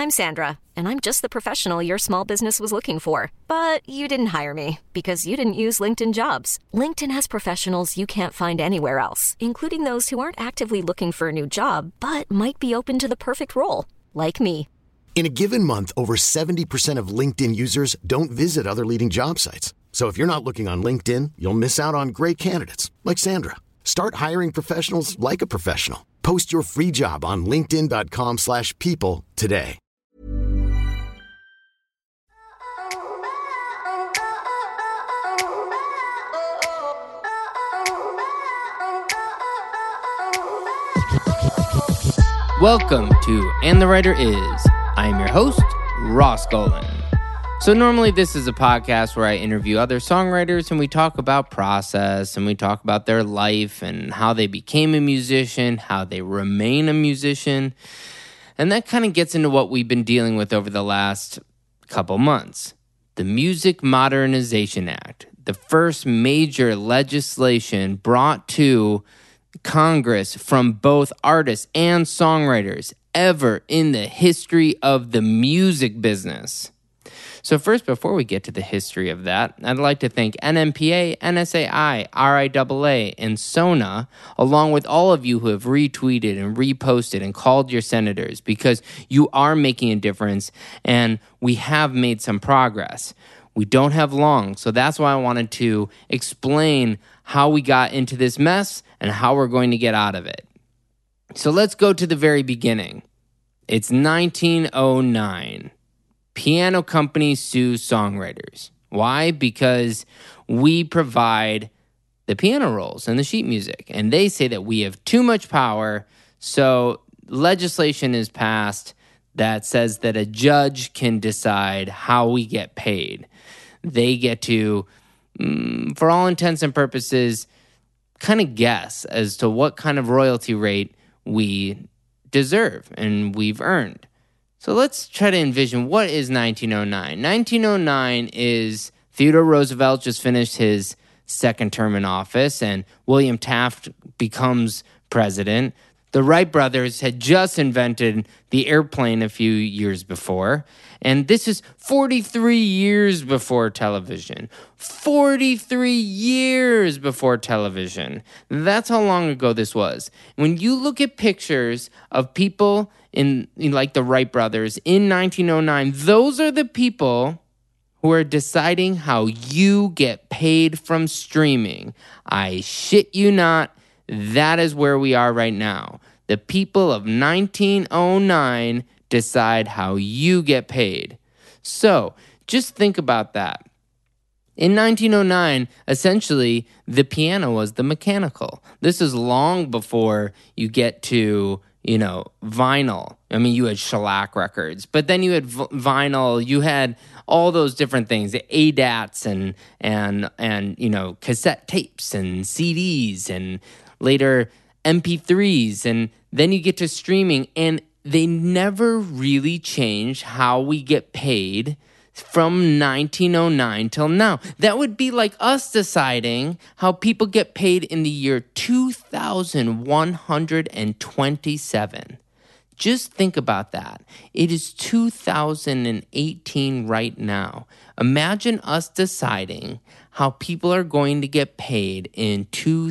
I'm Sandra, and I'm just the professional your small business was looking for. But you didn't hire me because you didn't use LinkedIn Jobs. LinkedIn has professionals you can't find anywhere else, including those who aren't actively looking for a new job, but might be open to the perfect role, like me. In a given month, over 70% of LinkedIn users don't visit other leading job sites. So if you're not looking on LinkedIn, you'll miss out on great candidates like Sandra. Start hiring professionals like a professional. Post your free job on linkedin.com/people today. Welcome to And the Writer Is. I am your host, Ross Golan. So normally this is a podcast where I interview other songwriters and we talk about process and we talk about their life and how they became a musician, how they remain a musician. And that kind of gets into what we've been dealing with over the last couple months. The Music Modernization Act, the first major legislation brought to Congress from both artists and songwriters ever in the history of the music business. So first, before we get to the history of that, I'd like to thank NMPA, NSAI, RIAA, and SONA, along with all of you who have retweeted and reposted and called your senators, because you are making a difference and we have made some progress. We don't have long, so that's why I wanted to explain how we got into this mess and how we're going to get out of it. So let's go to the very beginning. It's 1909. Piano company sues songwriters. Why? Because we provide the piano rolls and the sheet music, and they say that we have too much power, so legislation is passed that says that a judge can decide how we get paid. They get to, for all intents and purposes, kind of guess as to what kind of royalty rate we deserve and we've earned. So let's try to envision, what is 1909? 1909 is Theodore Roosevelt just finished his second term in office and William Taft becomes president. The Wright brothers had just invented the airplane a few years before. And this is 43 years before television. 43 years before television. That's how long ago this was. When you look at pictures of people in like the Wright brothers in 1909, those are the people who are deciding how you get paid from streaming. I shit you not, that is where we are right now. The people of 1909 decide how you get paid. So, just think about that. In 1909, essentially, the piano was the mechanical. This is long before you get to, vinyl. I mean, you had shellac records, but then you had vinyl, you had all those different things, the ADATs and cassette tapes and CDs and later MP3s, and then you get to streaming, and they never really change how we get paid from 1909 till now. That would be like us deciding how people get paid in the year 2127. Just think about that. It is 2018 right now. Imagine us deciding how people are going to get paid in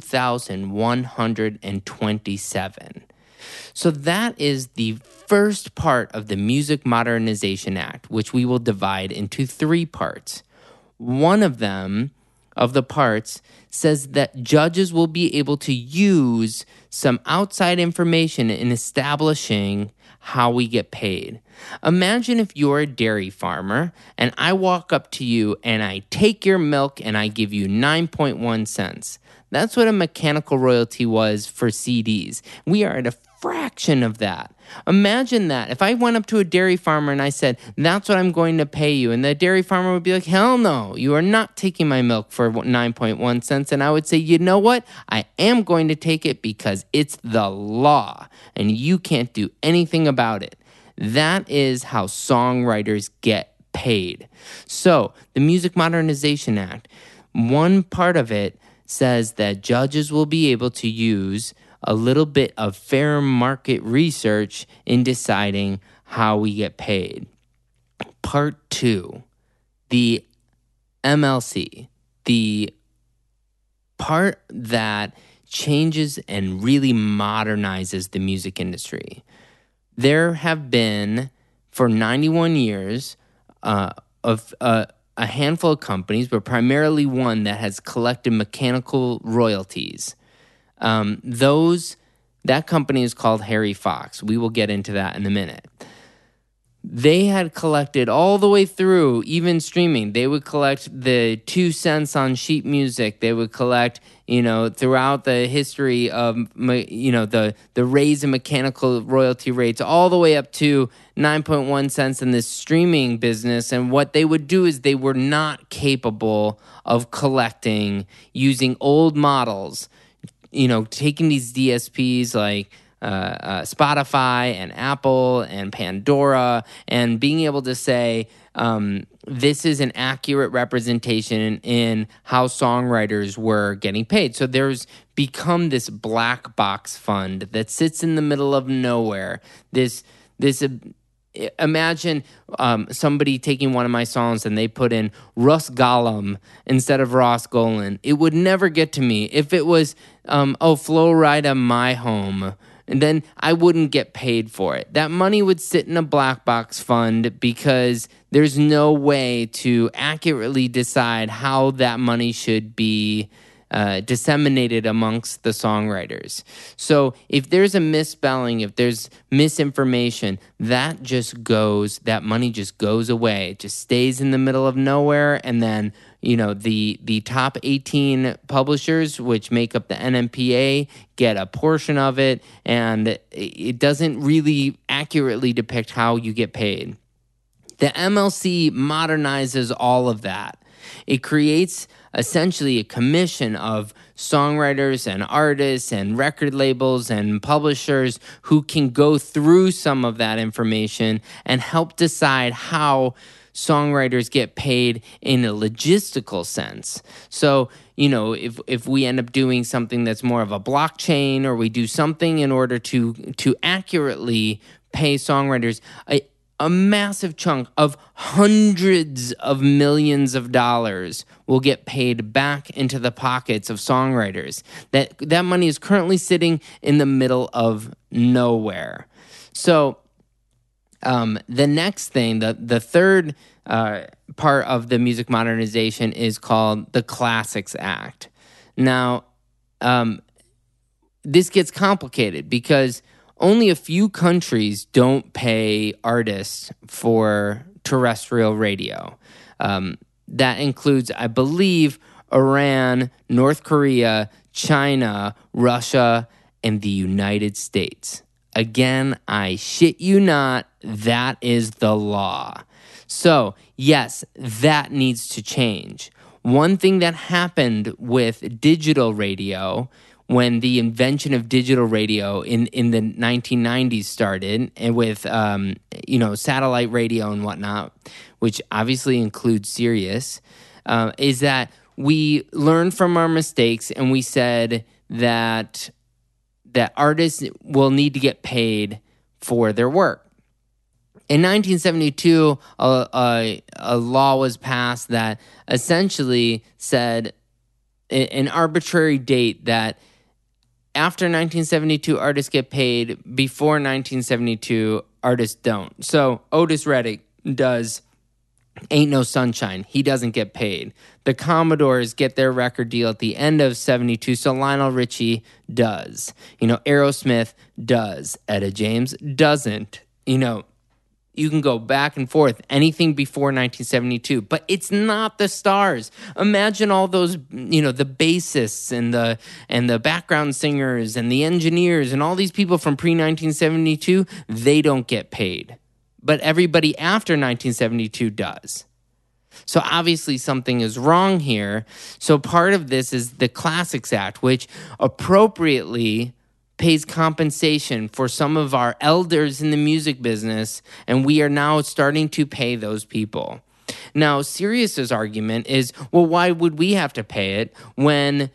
2127. So that is the first part of the Music Modernization Act, which we will divide into three parts. One of them, of the parts, says that judges will be able to use some outside information in establishing how we get paid. Imagine if you're a dairy farmer and I walk up to you and I take your milk and I give you 9.1 cents. That's what a mechanical royalty was for CDs. We are at a fraction of that. Imagine that. If I went up to a dairy farmer and I said, that's what I'm going to pay you, and the dairy farmer would be like, hell no, you are not taking my milk for 9.1 cents. And I would say, you know what? I am going to take it because it's the law and you can't do anything about it. That is how songwriters get paid. So the Music Modernization Act, one part of it says that judges will be able to use a little bit of fair market research in deciding how we get paid. Part 2, the MLC, the part that changes and really modernizes the music industry. There have been, for 91 years, a handful of companies, but primarily one that has collected mechanical royalties. That company is called Harry Fox. We will get into that in a minute. They had collected all the way through, even streaming. They would collect the 2 cents on sheet music. They would collect, throughout the history of, the raise in mechanical royalty rates, all the way up to 9.1 cents in this streaming business. And what they would do is they were not capable of collecting using old models, taking these DSPs like Spotify and Apple and Pandora, and being able to say this is an accurate representation in how songwriters were getting paid. So there's become this black box fund that sits in the middle of nowhere. Imagine somebody taking one of my songs and they put in Russ Gollum instead of Ross Golan. It would never get to me. If it was, Flo Rida My Home, and then I wouldn't get paid for it. That money would sit in a black box fund because there's no way to accurately decide how that money should be disseminated amongst the songwriters. So if there's a misspelling, if there's misinformation, that money just goes away. It just stays in the middle of nowhere, and then the top 18 publishers, which make up the NMPA, get a portion of it, and it doesn't really accurately depict how you get paid. The MLC modernizes all of that. It creates essentially a commission of songwriters and artists and record labels and publishers who can go through some of that information and help decide how songwriters get paid in a logistical sense. So, if we end up doing something that's more of a blockchain, or we do something in order to accurately pay songwriters, a massive chunk of hundreds of millions of dollars will get paid back into the pockets of songwriters. That money is currently sitting in the middle of nowhere. So the next thing, the third part of the music modernization is called the Classics Act. Now, this gets complicated because only a few countries don't pay artists for terrestrial radio. That includes, I believe, Iran, North Korea, China, Russia, and the United States. Again, I shit you not, that is the law. So, yes, that needs to change. One thing that happened with digital radio, when the invention of digital radio in the 1990s started, and with satellite radio and whatnot, which obviously includes Sirius, is that we learned from our mistakes and we said that artists will need to get paid for their work. In 1972, a law was passed that essentially said an arbitrary date that after 1972, artists get paid. Before 1972, artists don't. So Otis Redding does Ain't No Sunshine. He doesn't get paid. The Commodores get their record deal at the end of 72, so Lionel Richie does. Aerosmith does. Etta James doesn't. You can go back and forth, anything before 1972, but it's not the stars. Imagine all those, the bassists and the background singers and the engineers and all these people from pre-1972, they don't get paid. But everybody after 1972 does. So obviously something is wrong here. So part of this is the Classics Act, which appropriately pays compensation for some of our elders in the music business, and we are now starting to pay those people. Now, Sirius's argument is, well, why would we have to pay it when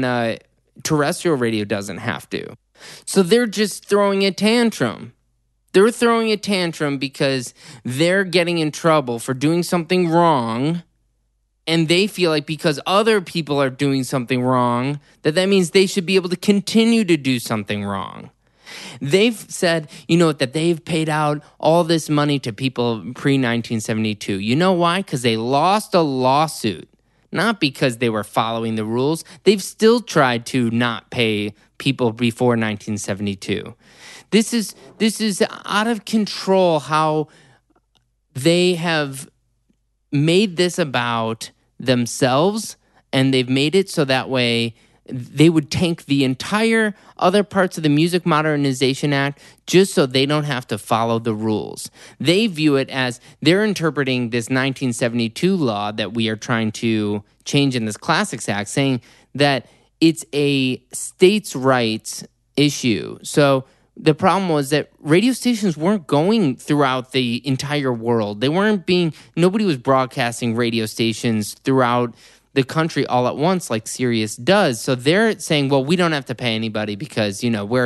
terrestrial radio doesn't have to? So they're just throwing a tantrum. They're throwing a tantrum because they're getting in trouble for doing something wrong, and they feel like because other people are doing something wrong, that means they should be able to continue to do something wrong. They've said, that they've paid out all this money to people pre-1972. You know why? Because they lost a lawsuit, not because they were following the rules. They've still tried to not pay people before 1972. This is out of control how they have made this about themselves, and they've made it so that way they would tank the entire other parts of the Music Modernization Act just so they don't have to follow the rules. They view it as they're interpreting this 1972 law that we are trying to change in this Classics Act, saying that it's a states' rights issue. So the problem was that radio stations weren't going throughout the entire world. Nobody was broadcasting radio stations throughout the country all at once like Sirius does. So they're saying, well, we don't have to pay anybody because,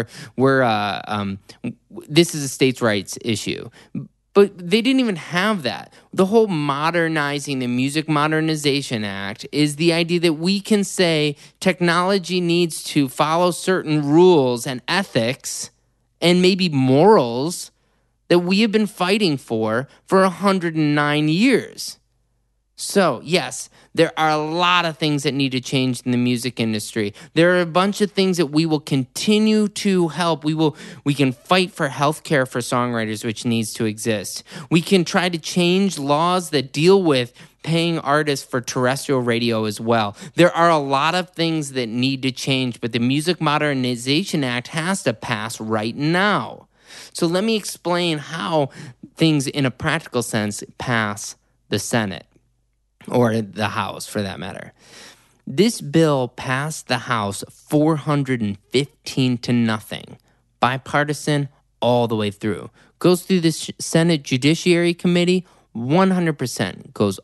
this is a states' rights issue. But they didn't even have that. The whole modernizing the Music Modernization Act is the idea that we can say technology needs to follow certain rules and ethics and maybe morals that we have been fighting for 109 years. So, yes, there are a lot of things that need to change in the music industry. There are a bunch of things that we will continue to help. We can fight for health care for songwriters, which needs to exist. We can try to change laws that deal with paying artists for terrestrial radio as well. There are a lot of things that need to change, but the Music Modernization Act has to pass right now. So let me explain how things in a practical sense pass the Senate. Or the House, for that matter. This bill passed the House 415 to nothing, bipartisan all the way through. Goes through the Senate Judiciary Committee, 100% goes.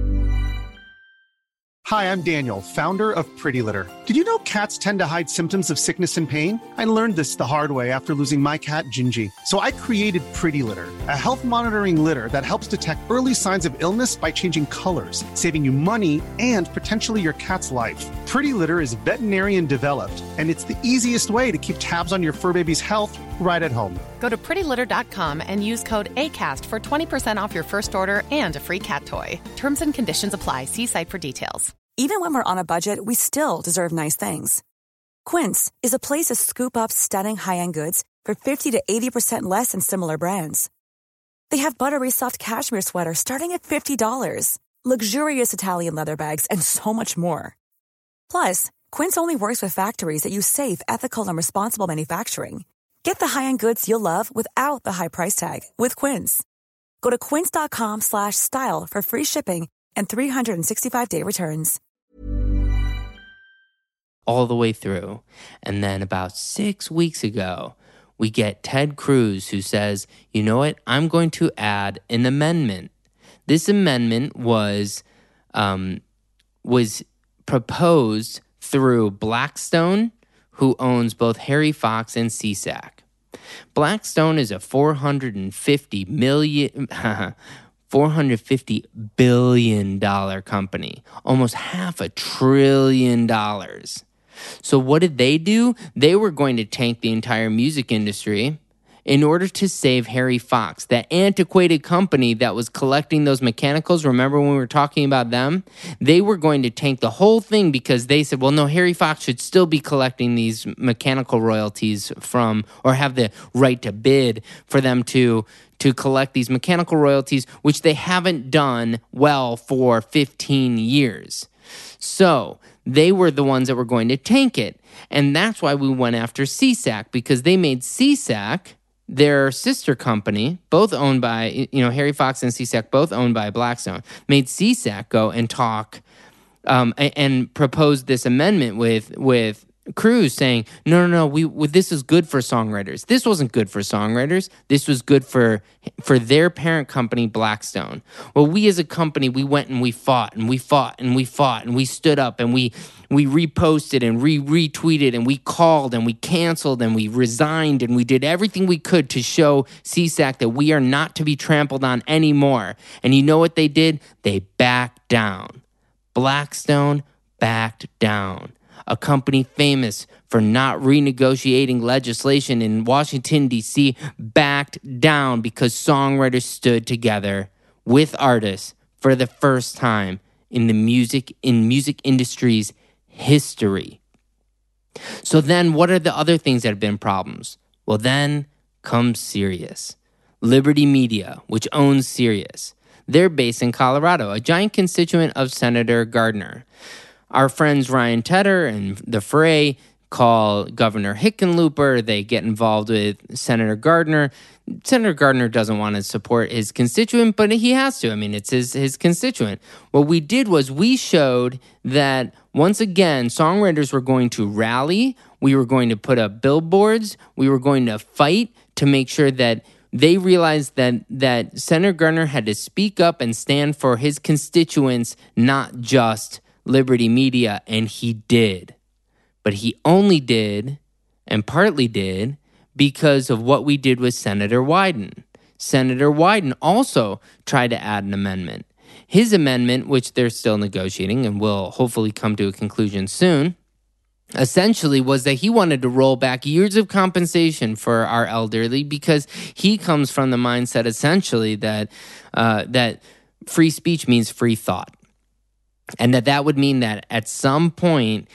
Hi, I'm Daniel, founder of Pretty Litter. Did you know cats tend to hide symptoms of sickness and pain? I learned this the hard way after losing my cat, Gingy. So I created Pretty Litter, a health monitoring litter that helps detect early signs of illness by changing colors, saving you money and potentially your cat's life. Pretty Litter is veterinarian developed, and it's the easiest way to keep tabs on your fur baby's health right at home. Go to prettylitter.com and use code ACAST for 20% off your first order and a free cat toy. Terms and conditions apply. See site for details. Even when we're on a budget, we still deserve nice things. Quince is a place to scoop up stunning high-end goods for 50 to 80% less than similar brands. They have buttery soft cashmere sweaters starting at $50, luxurious Italian leather bags, and so much more. Plus, Quince only works with factories that use safe, ethical, and responsible manufacturing. Get the high-end goods you'll love without the high price tag with Quince. Go to quince.com/style for free shipping and 365-day returns. All the way through. And then about 6 weeks ago, we get Ted Cruz who says, you know what, I'm going to add an amendment. This amendment was proposed through Blackstone, who owns both Harry Fox and SESAC. Blackstone is a $450 billion company, almost $500 billion. So what did they do? They were going to tank the entire music industry in order to save Harry Fox, that antiquated company that was collecting those mechanicals. Remember when we were talking about them? They were going to tank the whole thing because they said, well, no, Harry Fox should still be collecting these mechanical royalties from, or have the right to bid for them to collect these mechanical royalties, which they haven't done well for 15 years. So they were the ones that were going to tank it. And that's why we went after SESAC, because they made SESAC their sister company, both owned by, Harry Fox and SESAC, both owned by Blackstone, made SESAC go and talk and propose this amendment with Cruz saying, no, this is good for songwriters. This wasn't good for songwriters. This was good for their parent company, Blackstone. Well, we as a company, we went and we fought and we fought and we fought and we stood up and we reposted and retweeted and we called and we canceled and we resigned and we did everything we could to show SESAC that we are not to be trampled on anymore. And you know what they did? They backed down. Blackstone backed down. A company famous for not renegotiating legislation in Washington, D.C., backed down because songwriters stood together with artists for the first time in the music industry's history. So then what are the other things that have been problems? Well, then comes Sirius. Liberty Media, which owns Sirius. They're based in Colorado, a giant constituent of Senator Gardner. Our friends Ryan Tedder and the Fray call Governor Hickenlooper. They get involved with Senator Gardner. Senator Gardner doesn't want to support his constituent, but he has to. I mean, it's his constituent. What we did was we showed that, once again, songwriters were going to rally. We were going to put up billboards. We were going to fight to make sure that they realized that Senator Gardner had to speak up and stand for his constituents, not just Liberty Media, and he did. But he only did, and partly did, because of what we did with Senator Wyden. Senator Wyden also tried to add an amendment. His amendment, which they're still negotiating and will hopefully come to a conclusion soon, essentially was that he wanted to roll back years of compensation for our elderly because he comes from the mindset essentially that free speech means free thought. And that would mean that at some point,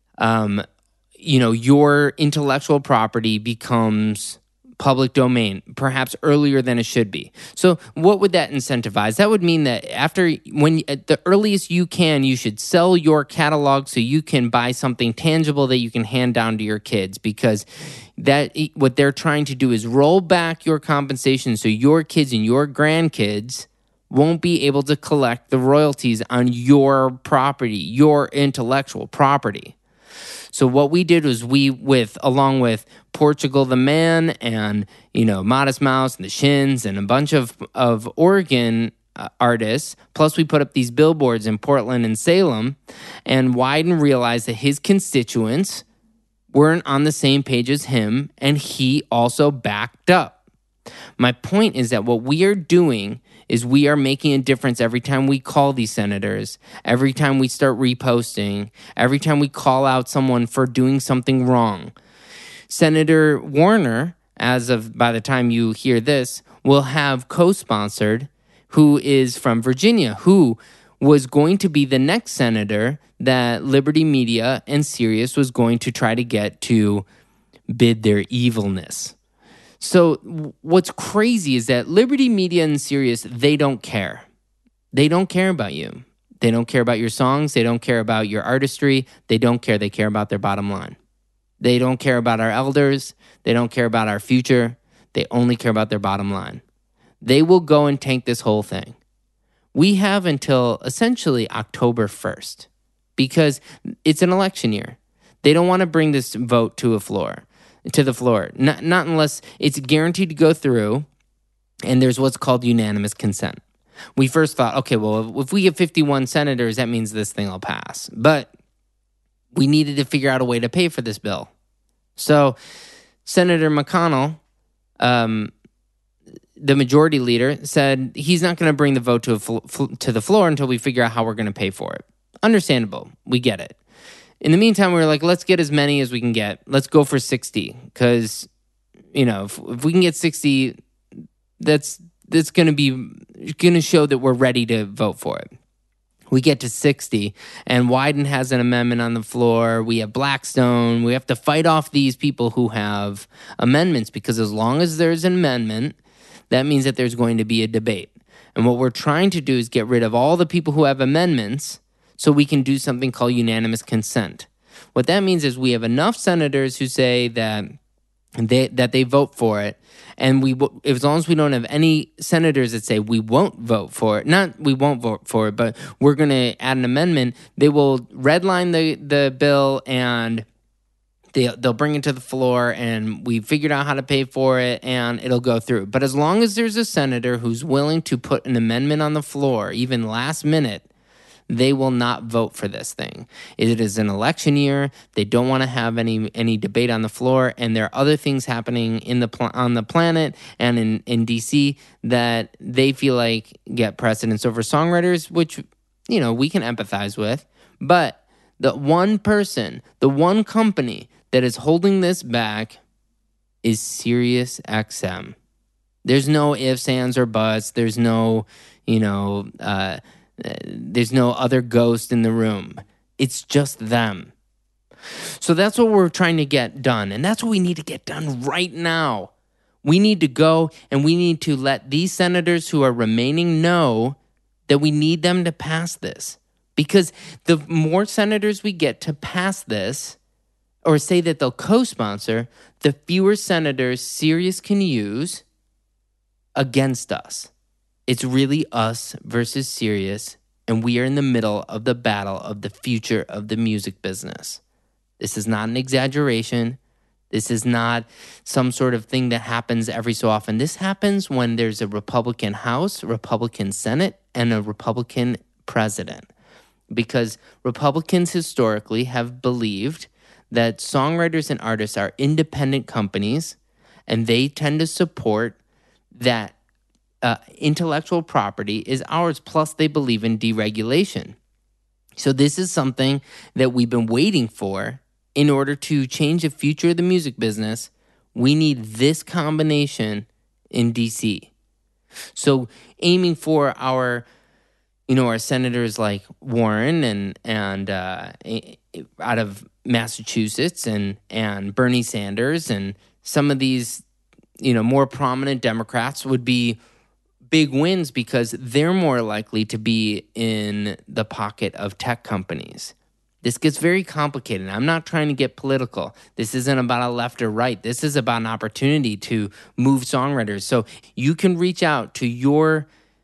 your intellectual property becomes public domain, perhaps earlier than it should be. So what would that incentivize? That would mean that at the earliest you can, you should sell your catalog so you can buy something tangible that you can hand down to your kids, because what they're trying to do is roll back your compensation so your kids and your grandkids won't be able to collect the royalties on your property, your intellectual property. So what we did was along with Portugal the Man and, Modest Mouse and the Shins and a bunch of Oregon artists, plus we put up these billboards in Portland and Salem, and Wyden realized that his constituents weren't on the same page as him, and he also backed up. My point is that what we are doing is we are making a difference every time we call these senators, every time we start reposting, every time we call out someone for doing something wrong. Senator Warner, by the time you hear this, will have co-sponsored, who is from Virginia, who was going to be the next senator that Liberty Media and Sirius was going to try to get to bid their evilness. So what's crazy is that Liberty Media and Sirius, they don't care. They don't care about you. They don't care about your songs. They don't care about your artistry. They don't care. They care about their bottom line. They don't care about our elders. They don't care about our future. They only care about their bottom line. They will go and tank this whole thing. We have until essentially October 1st because it's an election year. They don't want to bring this vote to the floor. Not unless it's guaranteed to go through and there's what's called unanimous consent. We first thought, okay, well, if we get 51 senators, that means this thing will pass. But we needed to figure out a way to pay for this bill. So Senator McConnell, the majority leader, said he's not going to bring the vote to the floor until we figure out how we're going to pay for it. Understandable. We get it. In the meantime, we were like, let's get as many as we can get. Let's go for 60 because, if we can get 60, that's going to show that we're ready to vote for it. We get to 60, and Wyden has an amendment on the floor. We have Blackstone. We have to fight off these people who have amendments because as long as there's an amendment, that means that there's going to be a debate. And what we're trying to do is get rid of all the people who have amendments so we can do something called unanimous consent. What that means is we have enough senators who say that they vote for it, and as long as we don't have any senators that say we won't vote for it, not we won't vote for it, but we're going to add an amendment, they will redline the bill and they'll bring it to the floor, and we figured out how to pay for it, and it'll go through. But as long as there's a senator who's willing to put an amendment on the floor, even last minute, they will not vote for this thing. It is an election year. They don't want to have any debate on the floor, and there are other things happening on the planet and in DC that they feel like get precedence over songwriters, which, you know, we can empathize with. But the one person, the one company that is holding this back is SiriusXM. There's no ifs, ands, or buts. There's no, there's no other ghost in the room. It's just them. So that's what we're trying to get done. And that's what we need to get done right now. We need to go and we need to let these senators who are remaining know that we need them to pass this. Because the more senators we get to pass this, or say that they'll co-sponsor, the fewer senators Sirius can use against us. It's really us versus Sirius, and we are in the middle of the battle of the future of the music business. This is not an exaggeration. This is not some sort of thing that happens every so often. This happens when there's a Republican House, Republican Senate, and a Republican president. Because Republicans historically have believed that songwriters and artists are independent companies, and they tend to support that intellectual property is ours, plus they believe in deregulation. So this is something that we've been waiting for. In order to change the future of the music business, we need this combination in DC. So aiming for our senators like Warren and out of Massachusetts and Bernie Sanders and some of these, more prominent Democrats would be big wins because they're more likely to be in the pocket of tech companies. This gets very complicated. I'm not trying to get political. This isn't about a left or right. This is about an opportunity to move songwriters. So you can reach out to your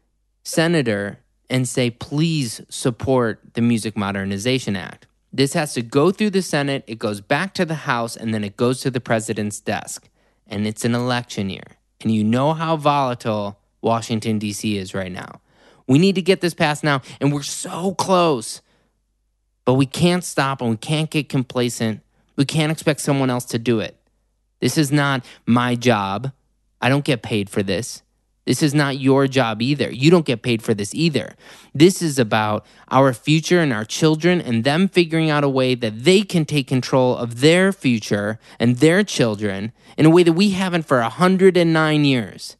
senator and say, please support the Music Modernization Act. This has to go through the Senate, it goes back to the House, and then it goes to the president's desk. And it's an election year. And you know how volatile Washington, D.C. is right now. We need to get this passed now, and we're so close. But we can't stop, and we can't get complacent. We can't expect someone else to do it. This is not my job. I don't get paid for this. This is not your job either. You don't get paid for this either. This is about our future and our children and them figuring out a way that they can take control of their future and their children in a way that we haven't for 109 years.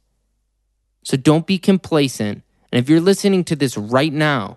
So don't be complacent. And if you're listening to this right now,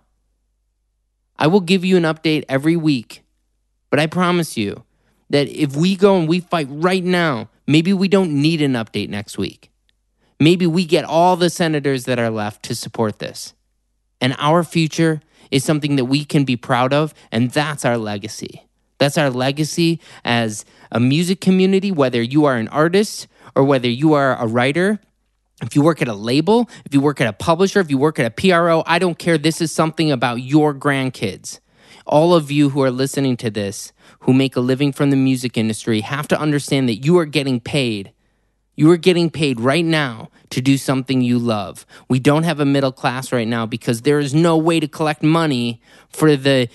I will give you an update every week. But I promise you that if we go and we fight right now, maybe we don't need an update next week. Maybe we get all the senators that are left to support this. And our future is something that we can be proud of, and that's our legacy. That's our legacy as a music community, whether you are an artist or whether you are a writer. If you work at a label, if you work at a publisher, if you work at a PRO, I don't care. This is something about your grandkids. All of you who are listening to this, who make a living from the music industry, have to understand that you are getting paid. You are getting paid right now to do something you love. We don't have a middle class right now because there is no way to collect money for the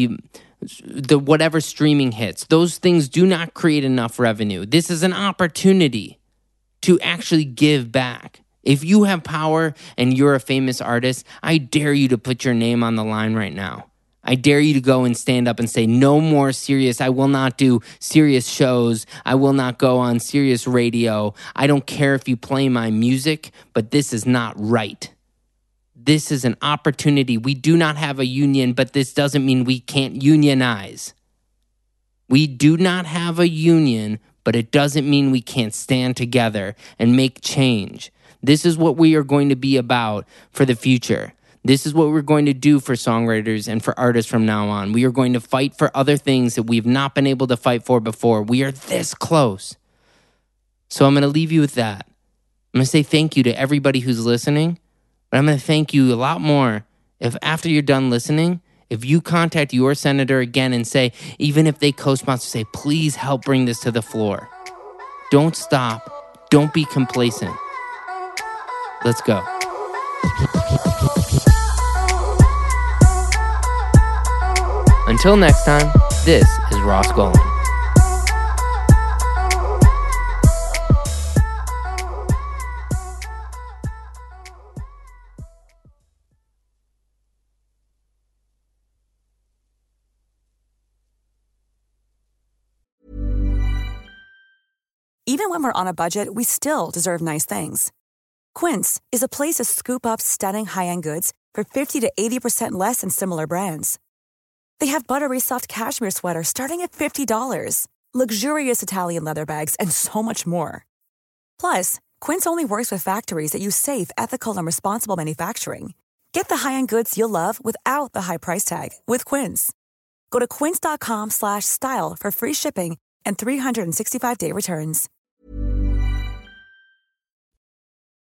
whatever streaming hits. Those things do not create enough revenue. This is an opportunity to actually give back. If you have power and you're a famous artist, I dare you to put your name on the line right now. I dare you to go and stand up and say, no more Sirius. I will not do Sirius shows. I will not go on Sirius radio. I don't care if you play my music, but this is not right. This is an opportunity. We do not have a union, but this doesn't mean we can't unionize. We do not have a union, but it doesn't mean we can't stand together and make change. This is what we are going to be about for the future. This is what we're going to do for songwriters and for artists from now on. We are going to fight for other things that we've not been able to fight for before. We are this close. So I'm going to leave you with that. I'm going to say thank you to everybody who's listening, but I'm going to thank you a lot more if after you're done listening, If you contact your senator again and say, even if they co-sponsor, say, please help bring this to the floor. Don't stop. Don't be complacent. Let's go. Until next time, this is Ross Golan. Even when we're on a budget, we still deserve nice things. Quince is a place to scoop up stunning high-end goods for 50 to 80% less than similar brands. They have buttery soft cashmere sweaters starting at $50, luxurious Italian leather bags, and so much more. Plus, Quince only works with factories that use safe, ethical, and responsible manufacturing. Get the high-end goods you'll love without the high price tag with Quince. Go to quince.com/style for free shipping and 365-day returns.